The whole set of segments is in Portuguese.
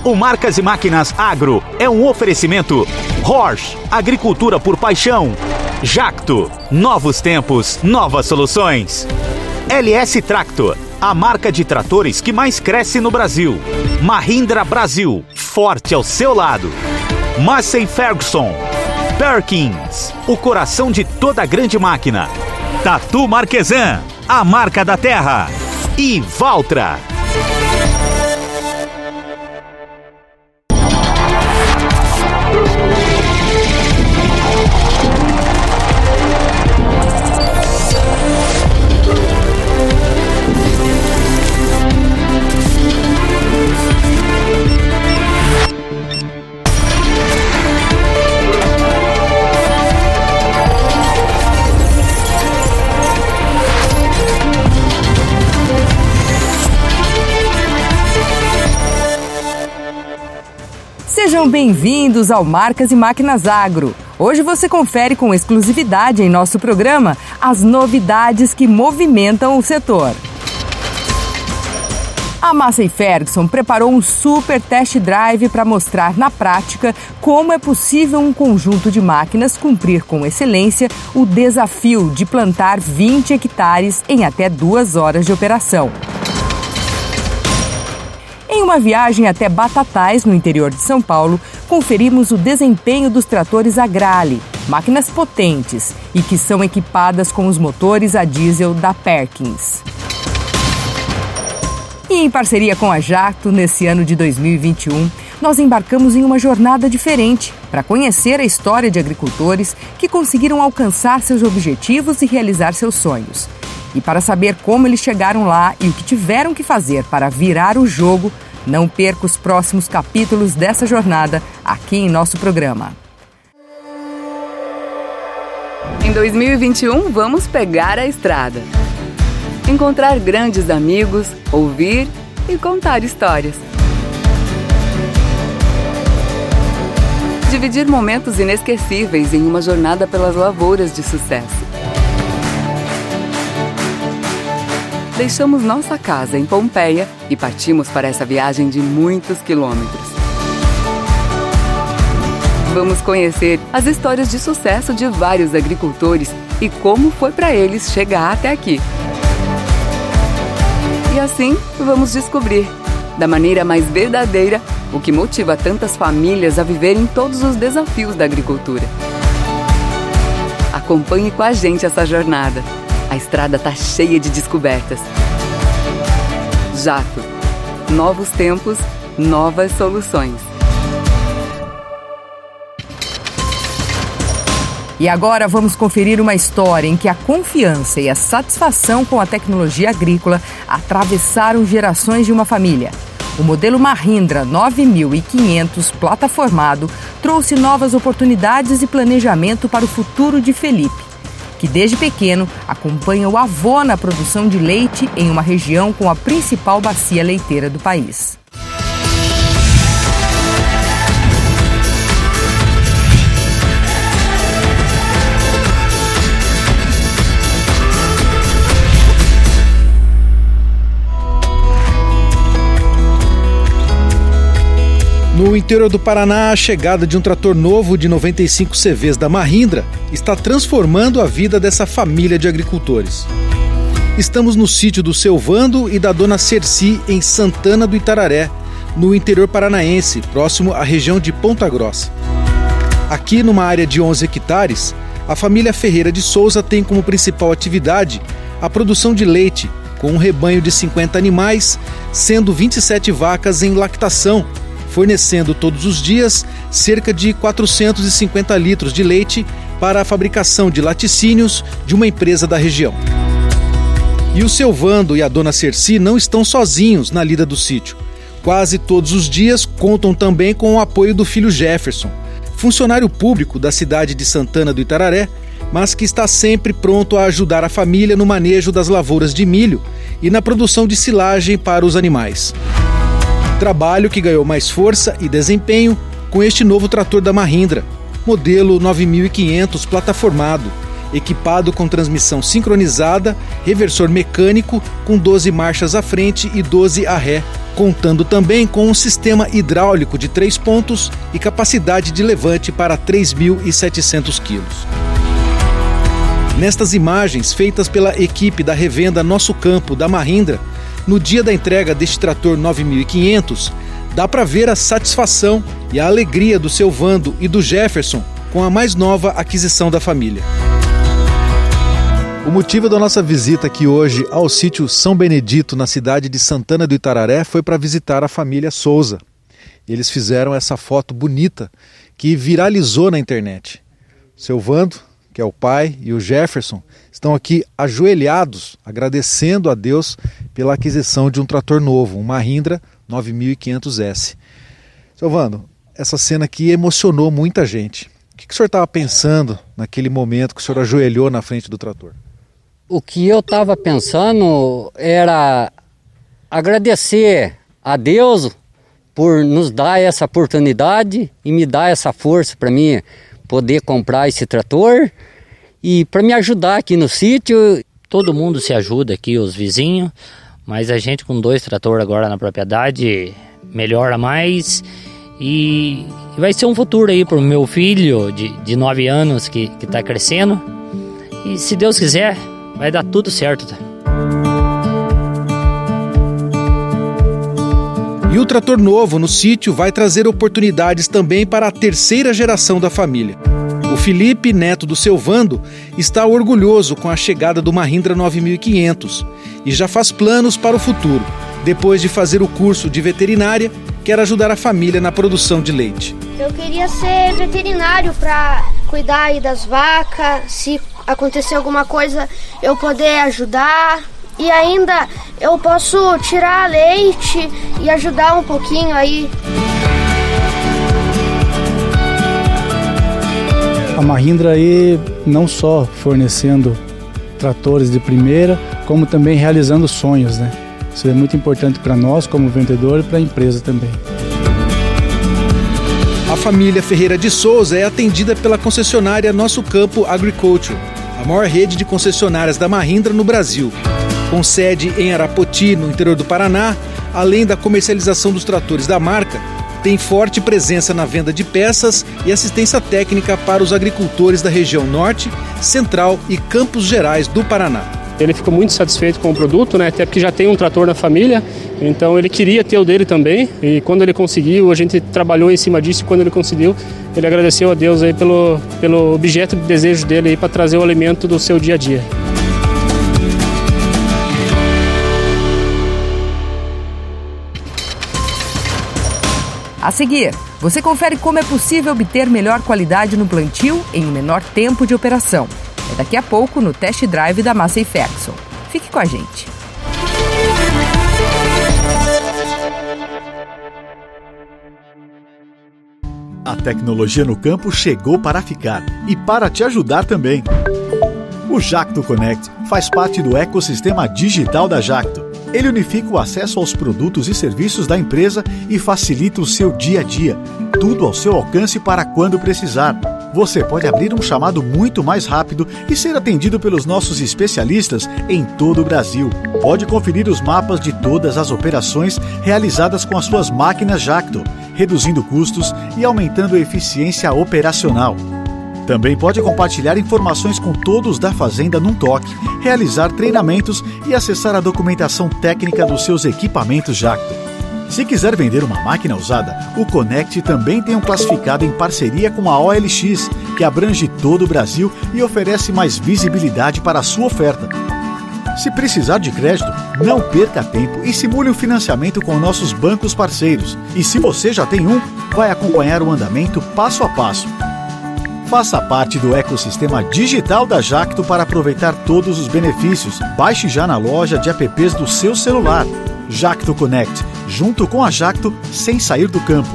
O Marcas e Máquinas Agro é um oferecimento Horsch, agricultura por paixão. Jacto, novos tempos, novas soluções. LS Tractor, a marca de tratores que mais cresce no Brasil. Mahindra Brasil, forte ao seu lado. Massey Ferguson. Perkins, o coração de toda grande máquina. Tatu Marquesan, a marca da terra. E Valtra. Sejam bem-vindos ao Marcas e Máquinas Agro. Hoje você confere com exclusividade em nosso programa as novidades que movimentam o setor. A Massey Ferguson preparou um super test drive para mostrar na prática como é possível um conjunto de máquinas cumprir com excelência o desafio de plantar 20 hectares em até 2 horas de operação. Em uma viagem até Batatais, no interior de São Paulo, conferimos o desempenho dos tratores Agrale, máquinas potentes e que são equipadas com os motores a diesel da Perkins. E em parceria com a Jacto, nesse ano de 2021, nós embarcamos em uma jornada diferente para conhecer a história de agricultores que conseguiram alcançar seus objetivos e realizar seus sonhos. E para saber como eles chegaram lá e o que tiveram que fazer para virar o jogo, não perca os próximos capítulos dessa jornada aqui em nosso programa. Em 2021, vamos pegar a estrada. Encontrar grandes amigos, ouvir e contar histórias. Dividir momentos inesquecíveis em uma jornada pelas lavouras de sucesso. Deixamos nossa casa em Pompeia e partimos para essa viagem de muitos quilômetros. Vamos conhecer as histórias de sucesso de vários agricultores e como foi para eles chegar até aqui. E assim, vamos descobrir, da maneira mais verdadeira, o que motiva tantas famílias a viverem todos os desafios da agricultura. Acompanhe com a gente essa jornada. A estrada está cheia de descobertas. Jacto. Novos tempos, novas soluções. E agora vamos conferir uma história em que a confiança e a satisfação com a tecnologia agrícola atravessaram gerações de uma família. O modelo Mahindra 9500 plataformado trouxe novas oportunidades e planejamento para o futuro de Felipe, que desde pequeno acompanha o avô na produção de leite em uma região com a principal bacia leiteira do país. No interior do Paraná, a chegada de um trator novo de 95 CVs da Mahindra está transformando a vida dessa família de agricultores. Estamos no sítio do seu Vando e da dona Cerci, em Santana do Itararé, no interior paranaense, próximo à região de Ponta Grossa. Aqui, numa área de 11 hectares, a família Ferreira de Souza tem como principal atividade a produção de leite, com um rebanho de 50 animais, sendo 27 vacas em lactação, fornecendo todos os dias cerca de 450 litros de leite para a fabricação de laticínios de uma empresa da região. E o seu Vando e a dona Cerci não estão sozinhos na lida do sítio. Quase todos os dias contam também com o apoio do filho Jefferson, funcionário público da cidade de Santana do Itararé, mas que está sempre pronto a ajudar a família no manejo das lavouras de milho e na produção de silagem para os animais. Trabalho que ganhou mais força e desempenho com este novo trator da Mahindra, modelo 9500 plataformado, equipado com transmissão sincronizada, reversor mecânico com 12 marchas à frente e 12 à ré, contando também com um sistema hidráulico de 3 pontos e capacidade de levante para 3.700 quilos. Nestas imagens, feitas pela equipe da revenda Nosso Campo da Mahindra, no dia da entrega deste trator 9500, dá para ver a satisfação e a alegria do seu Vando e do Jefferson com a mais nova aquisição da família. O motivo da nossa visita aqui hoje ao sítio São Benedito, na cidade de Santana do Itararé, foi para visitar a família Souza. Eles fizeram essa foto bonita que viralizou na internet. Seu Vando, que é o pai, e o Jefferson estão aqui ajoelhados, agradecendo a Deus pela aquisição de um trator novo, um Mahindra 9500S. Seu Vando, essa cena aqui emocionou muita gente. O que o senhor estava pensando naquele momento que o senhor ajoelhou na frente do trator? O que eu estava pensando era agradecer a Deus por nos dar essa oportunidade e me dar essa força para mim poder comprar esse trator e para me ajudar aqui no sítio. Todo mundo se ajuda aqui, os vizinhos, mas a gente com 2 tratores agora na propriedade melhora mais e vai ser um futuro aí para o meu filho de 9 anos que está crescendo e se Deus quiser vai dar tudo certo. E o trator novo no sítio vai trazer oportunidades também para a terceira geração da família. O Felipe, neto do seu Vando, está orgulhoso com a chegada do Mahindra 9500 e já faz planos para o futuro. Depois de fazer o curso de veterinária, quer ajudar a família na produção de leite. Eu queria ser veterinário para cuidar aí das vacas, se acontecer alguma coisa eu poder ajudar. E ainda eu posso tirar leite e ajudar um pouquinho aí. A Mahindra aí não só fornecendo tratores de primeira, como também realizando sonhos, né? Isso é muito importante para nós como vendedor e para a empresa também. A família Ferreira de Souza é atendida pela concessionária Nosso Campo Agriculture, a maior rede de concessionárias da Mahindra no Brasil. Com sede em Arapoti, no interior do Paraná, além da comercialização dos tratores da marca, tem forte presença na venda de peças e assistência técnica para os agricultores da região Norte, Central e Campos Gerais do Paraná. Ele ficou muito satisfeito com o produto, né? Até porque já tem um trator na família, então ele queria ter o dele também. E quando ele conseguiu, a gente trabalhou em cima disso. E quando ele conseguiu, ele agradeceu a Deus aí pelo objeto de desejo dele para trazer o alimento do seu dia a dia. A seguir, você confere como é possível obter melhor qualidade no plantio em um menor tempo de operação. É daqui a pouco no Test Drive da Massey Ferguson. Fique com a gente. A tecnologia no campo chegou para ficar e para te ajudar também. O Jacto Connect faz parte do ecossistema digital da Jacto. Ele unifica o acesso aos produtos e serviços da empresa e facilita o seu dia a dia. Tudo ao seu alcance para quando precisar. Você pode abrir um chamado muito mais rápido e ser atendido pelos nossos especialistas em todo o Brasil. Pode conferir os mapas de todas as operações realizadas com as suas máquinas Jacto, reduzindo custos e aumentando a eficiência operacional. Também pode compartilhar informações com todos da fazenda num toque, realizar treinamentos e acessar a documentação técnica dos seus equipamentos Jacto. Se quiser vender uma máquina usada, o Connect também tem um classificado em parceria com a OLX, que abrange todo o Brasil e oferece mais visibilidade para a sua oferta. Se precisar de crédito, não perca tempo e simule um financiamento com nossos bancos parceiros. E se você já tem um, vai acompanhar o andamento passo a passo. Faça parte do ecossistema digital da Jacto para aproveitar todos os benefícios. Baixe já na loja de apps do seu celular. Jacto Connect, junto com a Jacto, sem sair do campo.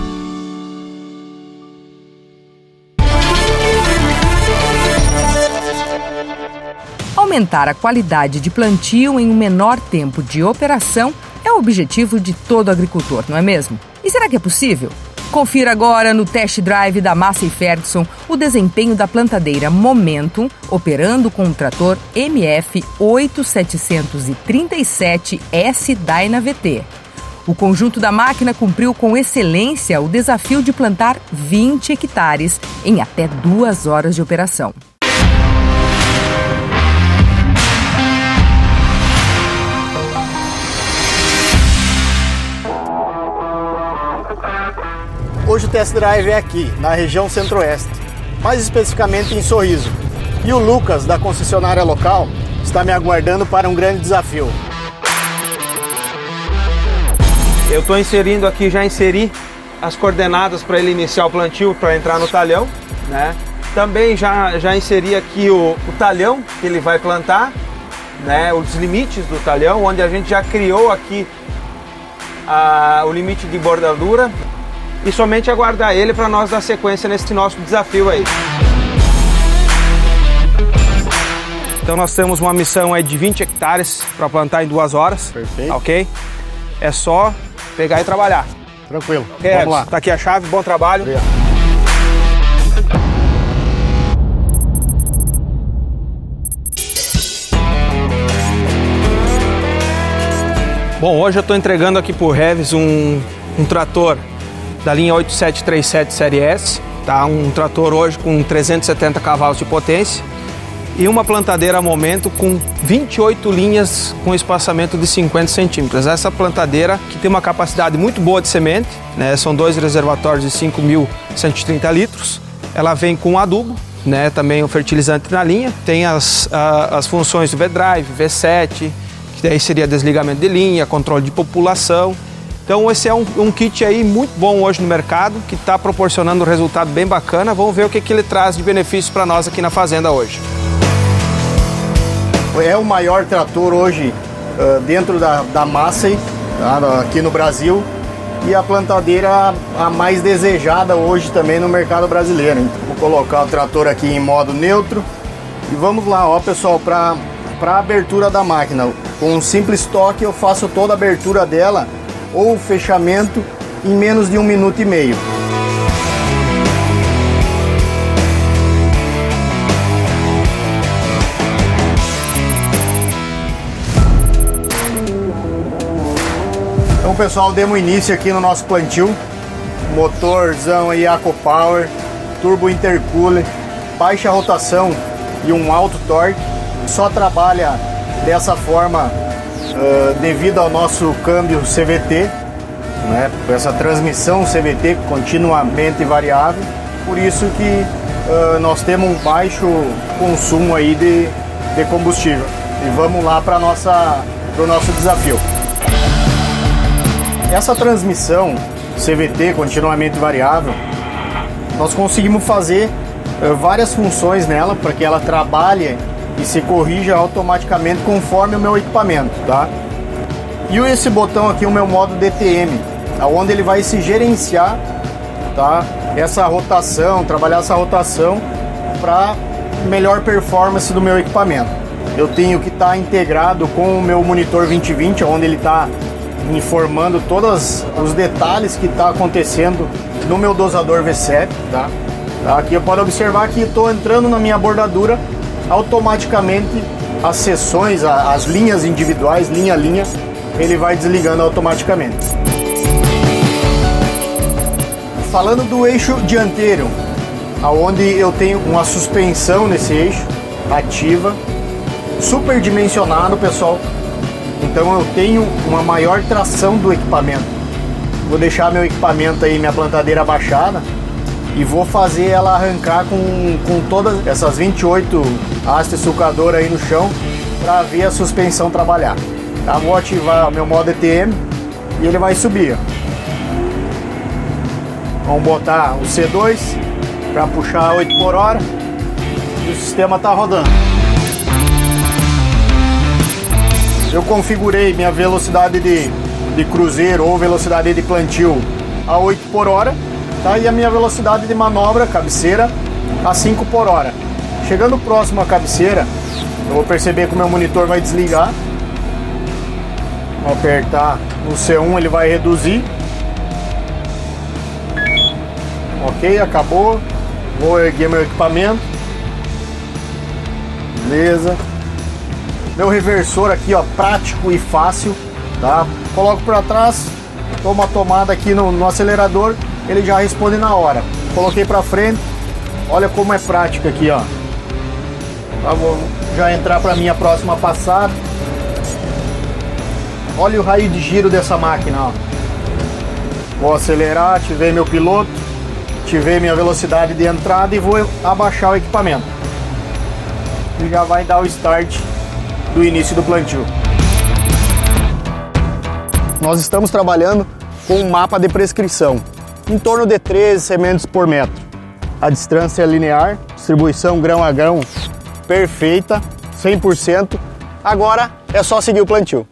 Aumentar a qualidade de plantio em um menor tempo de operação é o objetivo de todo agricultor, não é mesmo? E será que é possível? Confira agora no test drive da Massey Ferguson o desempenho da plantadeira Momentum, operando com o trator MF 8737S Dyna VT. O conjunto da máquina cumpriu com excelência o desafio de plantar 20 hectares em até 2 horas de operação. Hoje o test drive é aqui, na região centro-oeste, mais especificamente em Sorriso. E o Lucas, da concessionária local, está me aguardando para um grande desafio. Eu estou inserindo aqui, já inseri as coordenadas para ele iniciar o plantio, para entrar no talhão, né? Também já inseri aqui o talhão que ele vai plantar, né? Os limites do talhão, onde a gente já criou aqui o limite de bordadura. E somente aguardar ele para nós dar sequência nesse nosso desafio aí. Então nós temos uma missão aí de 20 hectares para plantar em 2 horas. Perfeito. Ok? É só pegar e trabalhar. Tranquilo. Okay, vamos lá. Tá aqui a chave, bom trabalho. Obrigado. Bom, hoje eu estou entregando aqui por Reves um trator da linha 8737 Série S, tá? Um trator hoje com 370 cavalos de potência e uma plantadeira Momentum com 28 linhas com espaçamento de 50 centímetros. Essa plantadeira que tem uma capacidade muito boa de semente, né? São 2 reservatórios de 5.130 litros. Ela vem com adubo, né? Também o fertilizante na linha. Tem as funções do V-Drive, V7, que daí seria desligamento de linha, controle de população. Então esse é um kit aí muito bom hoje no mercado, que está proporcionando um resultado bem bacana. Vamos ver o que ele traz de benefícios para nós aqui na fazenda hoje. É o maior trator hoje dentro da Massey, tá? Aqui no Brasil, e a plantadeira a mais desejada hoje também no mercado brasileiro. Então, vou colocar o trator aqui em modo neutro e vamos lá, ó pessoal, para a abertura da máquina. Com um simples toque eu faço toda a abertura dela ou o fechamento em menos de 1 minuto e meio. Então pessoal, demos início aqui no nosso plantio. Motorzão aí AquaPower, turbo intercooler, baixa rotação e um alto torque. Só trabalha dessa forma devido ao nosso câmbio CVT, né? Essa transmissão CVT continuamente variável, por isso que nós temos um baixo consumo aí de combustível. E vamos lá para o nosso desafio. Essa transmissão CVT continuamente variável, nós conseguimos fazer várias funções nela para que ela trabalhe e se corrija automaticamente conforme o meu equipamento, tá? E esse botão aqui, o meu modo DTM, onde ele vai se gerenciar, tá? Essa rotação, trabalhar essa rotação para melhor performance do meu equipamento. Eu tenho que estar integrado com o meu monitor 2020, onde ele está informando todos os detalhes que está acontecendo no meu dosador V7, tá? Aqui eu posso observar que estou entrando na minha bordadura, automaticamente as seções, as linhas individuais, linha a linha, ele vai desligando automaticamente. Falando do eixo dianteiro, aonde eu tenho uma suspensão nesse eixo ativa, super dimensionado, pessoal. Então eu tenho uma maior tração do equipamento. Vou deixar meu equipamento aí, minha plantadeira abaixada, e vou fazer ela arrancar com todas essas 28 hastes sulcadoras aí no chão para ver a suspensão trabalhar. Tá? Vou ativar o meu modo ETM e ele vai subir. Vamos botar o C2 para puxar 8 por hora e o sistema está rodando. Eu configurei minha velocidade de cruzeiro ou velocidade de plantio a 8 por hora. Tá? E a minha velocidade de manobra, cabeceira, a 5 por hora. Chegando próximo à cabeceira, eu vou perceber que o meu monitor vai desligar. Vou apertar no C1, ele vai reduzir. Ok, acabou. Vou erguer meu equipamento. Beleza. Meu reversor aqui, ó, prático e fácil, tá? Coloco para trás, tomo a tomada aqui no acelerador, ele já responde na hora. Coloquei para frente, olha como é prático aqui, ó. Tá, vou já entrar para minha próxima passada. Olha o raio de giro dessa máquina, ó. Vou acelerar, ativei meu piloto, ativei minha velocidade de entrada e vou abaixar o equipamento. E já vai dar o start do início do plantio. Nós estamos trabalhando com um mapa de prescrição, em torno de 13 sementes por metro. A distância é linear, distribuição grão a grão perfeita, 100%. Agora é só seguir o plantio.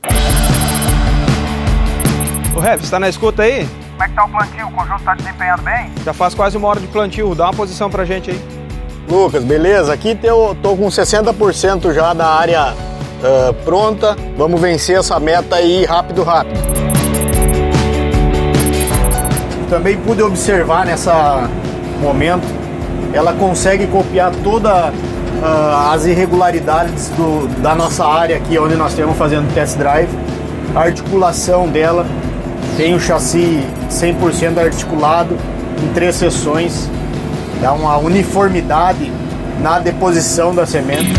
O Rev, você tá na escuta aí? Como é que tá o plantio? O conjunto tá desempenhando bem? Já faz quase 1 hora de plantio, dá uma posição pra gente aí. Lucas, beleza? Aqui eu tô com 60% já da área pronta. Vamos vencer essa meta aí rápido. Também pude observar nessa momento, ela consegue copiar todas as irregularidades da nossa área aqui, onde nós estamos fazendo test drive. A articulação dela tem o chassi 100% articulado em 3 seções. Dá uma uniformidade na deposição da semente.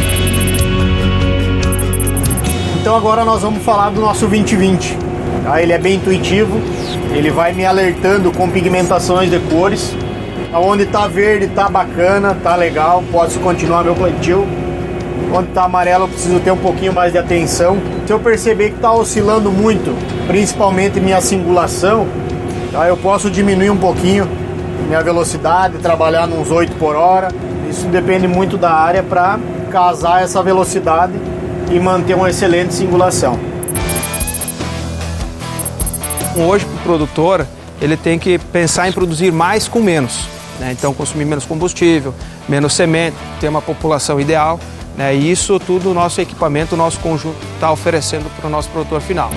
Então agora nós vamos falar do nosso 2020. Tá? Ele é bem intuitivo, ele vai me alertando com pigmentações de cores. Onde está verde está bacana, está legal, posso continuar meu plantio. Onde está amarelo eu preciso ter um pouquinho mais de atenção. Se eu perceber que está oscilando muito, principalmente minha singulação, tá? Eu posso diminuir um pouquinho minha velocidade, trabalhar nos 8 por hora. Isso depende muito da área para casar essa velocidade e manter uma excelente singulação. Hoje, para o produtor, ele tem que pensar em produzir mais com menos, né? Então, consumir menos combustível, menos semente, ter uma população ideal, né? E isso tudo o nosso equipamento, o nosso conjunto está oferecendo para o nosso produtor final.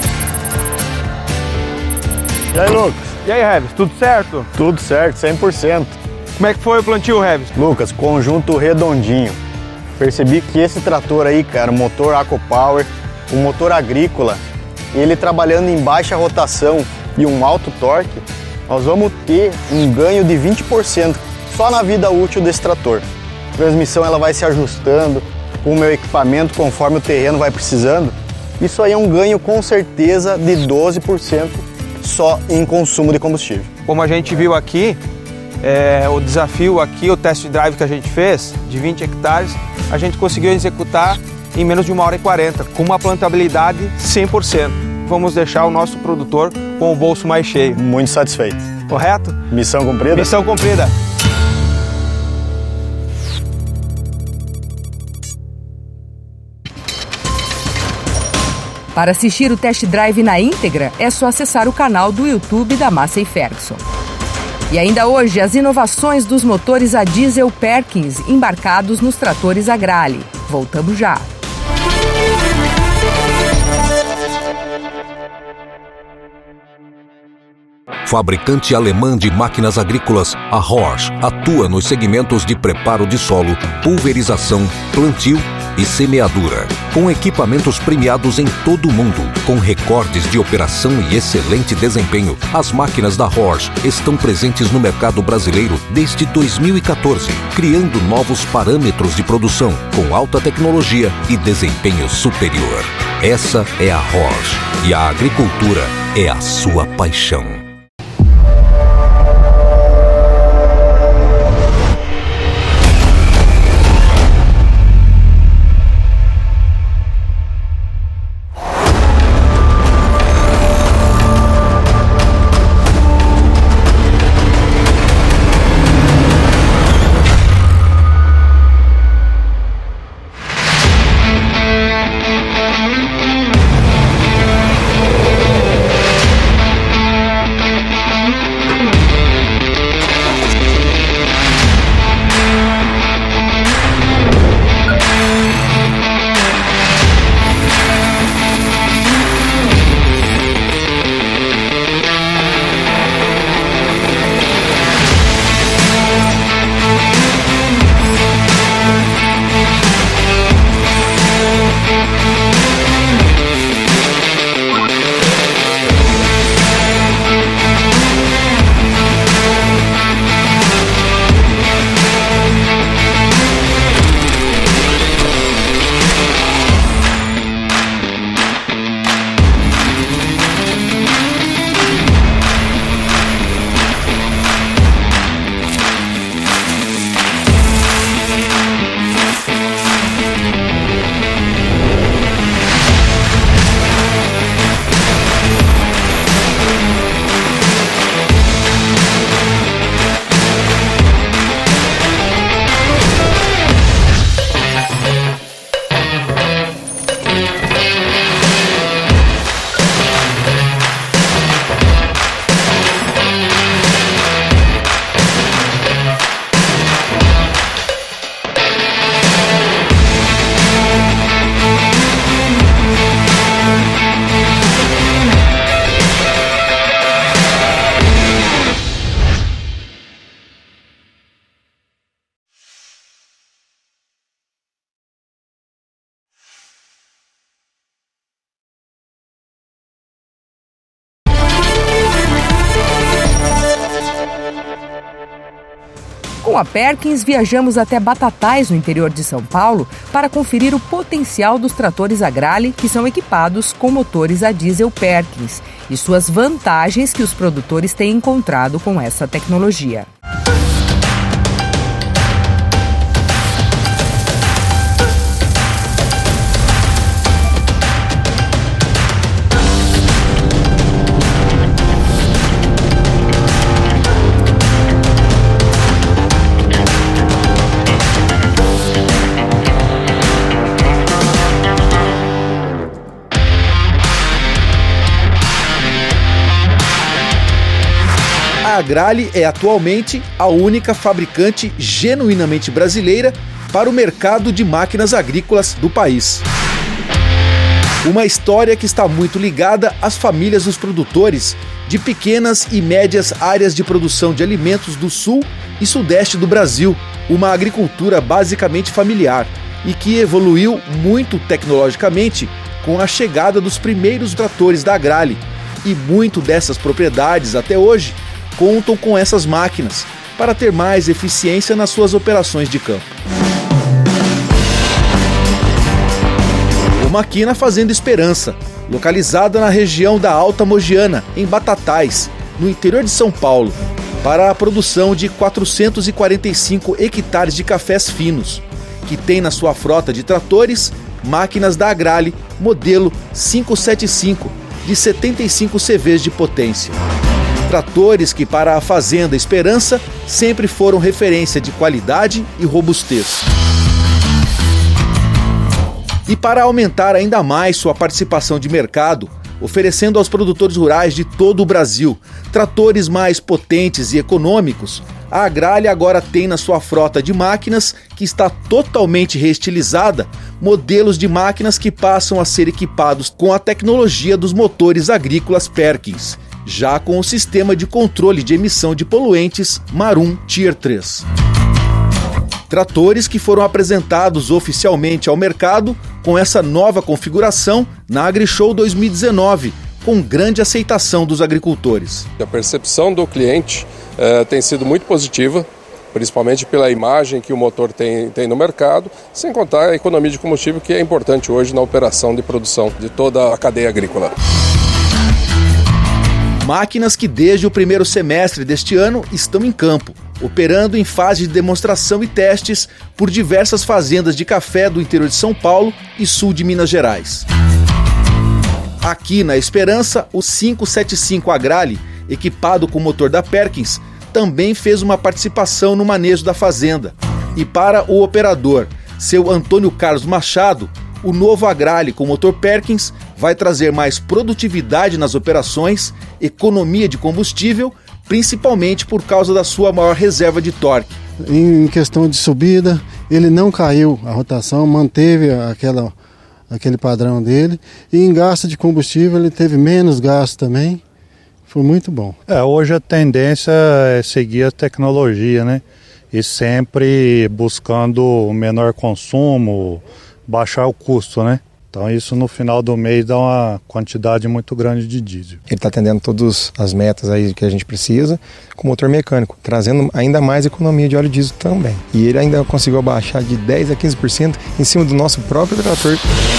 E aí, Lucas? E aí, Revis, tudo certo? Tudo certo, 100%. Como é que foi o plantio, Revis? Lucas, conjunto redondinho. Percebi que esse trator aí, cara, o motor AquaPower, o motor agrícola, ele trabalhando em baixa rotação e um alto torque, nós vamos ter um ganho de 20% só na vida útil desse trator. A transmissão ela vai se ajustando com o meu equipamento conforme o terreno vai precisando. Isso aí é um ganho com certeza de 12% só em consumo de combustível. Como a gente viu aqui, o desafio aqui, o test drive que a gente fez, de 20 hectares, a gente conseguiu executar em menos de 1 hora e 40, com uma plantabilidade 100%. Vamos deixar o nosso produtor com o bolso mais cheio. Muito satisfeito. Correto? Missão cumprida? Missão cumprida. Para assistir o test drive na íntegra, é só acessar o canal do YouTube da Massey Ferguson. E ainda hoje, as inovações dos motores a diesel Perkins embarcados nos tratores Agrale. Voltamos já. Fabricante alemã de máquinas agrícolas, a Horsch atua nos segmentos de preparo de solo, pulverização, plantio e semeadura. Com equipamentos premiados em todo o mundo, com recordes de operação e excelente desempenho, as máquinas da Horsch estão presentes no mercado brasileiro desde 2014, criando novos parâmetros de produção, com alta tecnologia e desempenho superior. Essa é a Horsch, e a agricultura é a sua paixão. Com a Perkins, viajamos até Batatais, no interior de São Paulo, para conferir o potencial dos tratores Agrale, que são equipados com motores a diesel Perkins, e suas vantagens que os produtores têm encontrado com essa tecnologia. A Agrale é atualmente a única fabricante genuinamente brasileira para o mercado de máquinas agrícolas do país. Uma história que está muito ligada às famílias dos produtores de pequenas e médias áreas de produção de alimentos do sul e sudeste do Brasil, uma agricultura basicamente familiar e que evoluiu muito tecnologicamente com a chegada dos primeiros tratores da Agrale, e muito dessas propriedades até hoje contam com essas máquinas para ter mais eficiência nas suas operações de campo. O Maquina Fazenda Esperança, localizada na região da Alta Mogiana, em Batatais, no interior de São Paulo, para a produção de 445 hectares de cafés finos, que tem na sua frota de tratores máquinas da Agrale modelo 575, de 75 CVs de potência. Tratores que para a Fazenda Esperança sempre foram referência de qualidade e robustez. E para aumentar ainda mais sua participação de mercado, oferecendo aos produtores rurais de todo o Brasil tratores mais potentes e econômicos, a Agrale agora tem na sua frota de máquinas, que está totalmente reestilizada, modelos de máquinas que passam a ser equipados com a tecnologia dos motores agrícolas Perkins, já com o sistema de controle de emissão de poluentes Marum Tier 3. Tratores que foram apresentados oficialmente ao mercado com essa nova configuração na AgriShow 2019, com grande aceitação dos agricultores. A percepção do cliente tem sido muito positiva, principalmente pela imagem que o motor tem no mercado, sem contar a economia de combustível, que é importante hoje na operação de produção de toda a cadeia agrícola. Máquinas que desde o primeiro semestre deste ano estão em campo, operando em fase de demonstração e testes por diversas fazendas de café do interior de São Paulo e sul de Minas Gerais. Aqui na Esperança, o 575 Agrale, equipado com o motor da Perkins, também fez uma participação no manejo da fazenda. E para o operador, seu Antônio Carlos Machado, o novo Agrale com motor Perkins vai trazer mais produtividade nas operações, economia de combustível, principalmente por causa da sua maior reserva de torque. Em questão de subida, ele não caiu a rotação, manteve aquele padrão dele, e em gasto de combustível ele teve menos gasto também, foi muito bom. Hoje a tendência é seguir a tecnologia, né? E sempre buscando o menor consumo, baixar o custo, né? Então isso no final do mês dá uma quantidade muito grande de diesel. Ele está atendendo todas as metas aí que a gente precisa com motor mecânico, trazendo ainda mais economia de óleo diesel também. E ele ainda conseguiu abaixar de 10% a 15% em cima do nosso próprio trator.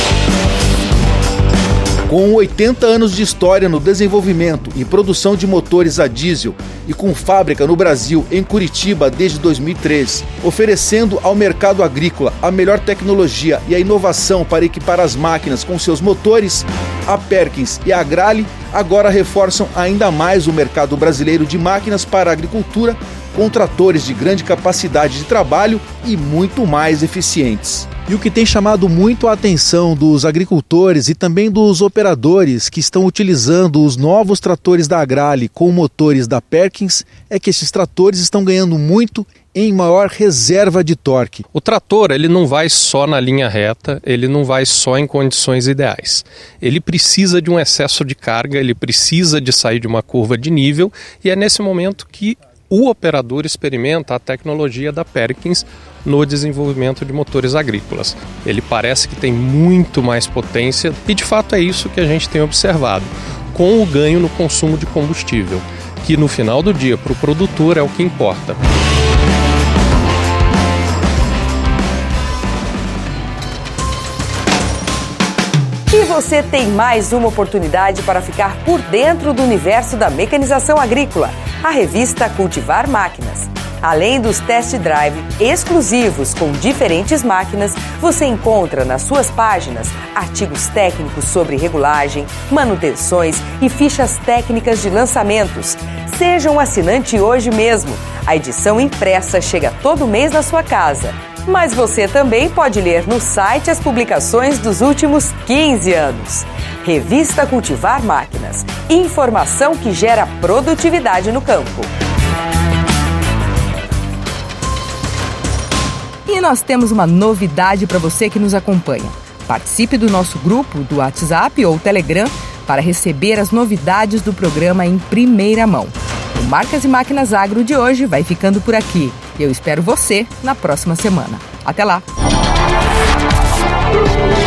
Com 80 anos de história no desenvolvimento e produção de motores a diesel e com fábrica no Brasil, em Curitiba, desde 2013, oferecendo ao mercado agrícola a melhor tecnologia e a inovação para equipar as máquinas com seus motores, a Perkins e a Agrale agora reforçam ainda mais o mercado brasileiro de máquinas para a agricultura, com tratores de grande capacidade de trabalho e muito mais eficientes. E o que tem chamado muito a atenção dos agricultores e também dos operadores que estão utilizando os novos tratores da Agrale com motores da Perkins é que esses tratores estão ganhando muito em maior reserva de torque. O trator ele não vai só na linha reta, ele não vai só em condições ideais. Ele precisa de um excesso de carga, ele precisa de sair de uma curva de nível, e é nesse momento que o operador experimenta a tecnologia da Perkins no desenvolvimento de motores agrícolas. Ele parece que tem muito mais potência e de fato é isso que a gente tem observado, com o ganho no consumo de combustível, que no final do dia para o produtor é o que importa. você tem mais uma oportunidade para ficar por dentro do universo da mecanização agrícola, a revista Cultivar Máquinas. Além dos test drive exclusivos com diferentes máquinas, você encontra nas suas páginas artigos técnicos sobre regulagem, manutenções e fichas técnicas de lançamentos. Seja um assinante hoje mesmo. A edição impressa chega todo mês na sua casa. Mas você também pode ler no site as publicações dos últimos 15 anos. Revista Cultivar Máquinas. Informação que gera produtividade no campo. E nós temos uma novidade para você que nos acompanha. Participe do nosso grupo do WhatsApp ou Telegram para receber as novidades do programa em primeira mão. O Marcas e Máquinas Agro de hoje vai ficando por aqui. Eu espero você na próxima semana. Até lá!